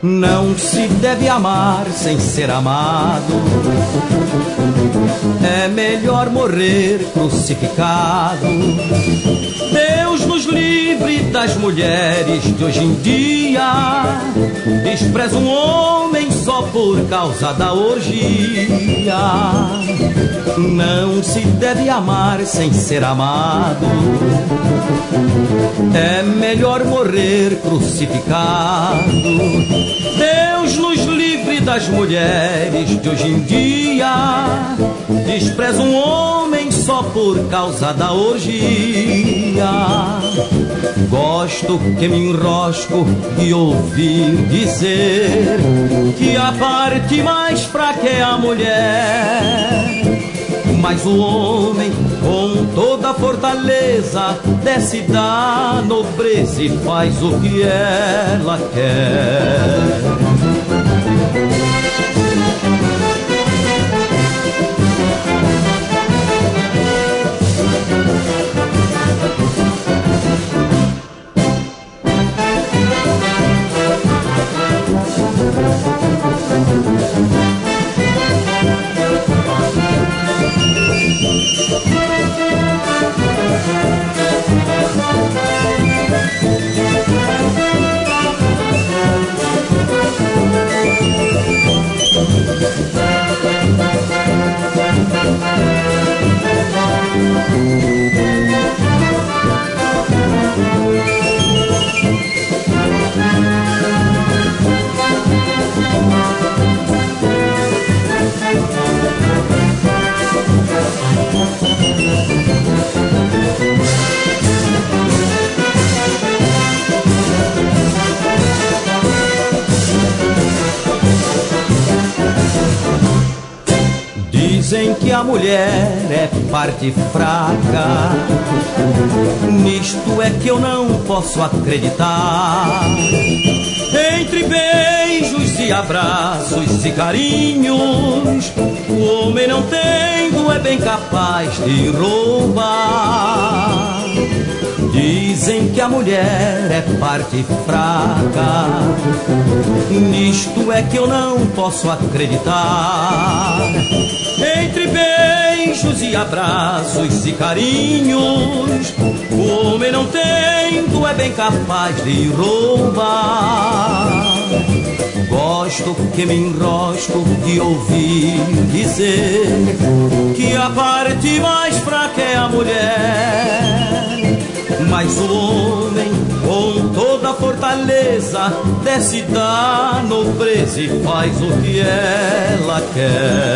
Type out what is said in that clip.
Não se deve amar sem ser amado. É melhor morrer crucificado. Deus nos livre das mulheres de hoje em dia. Despreza um homem só por causa da orgia. Não se deve amar sem ser amado. É melhor morrer crucificado. Deus nos livre das mulheres de hoje em dia. Despreza um homem só por causa da orgia. Gosto que me enrosco e ouvir dizer que a parte mais fraca é a mulher. Mas o homem, com toda a fortaleza, desce da nobreza e faz o que ela quer. Dizem que a mulher é parte fraca. Nisto é que eu não posso acreditar. Entre beijos e abraços e carinhos, o homem não tendo é bem capaz de roubar. Dizem que a mulher é parte fraca. Nisto é que eu não posso acreditar. Entre beijos e abraços e carinhos, o homem não tendo é bem capaz de roubar. Gosto que me enrosco de ouvir dizer que a parte mais fraca é a mulher. Mas o homem, com toda a fortaleza, desce da nobreza e faz o que ela quer.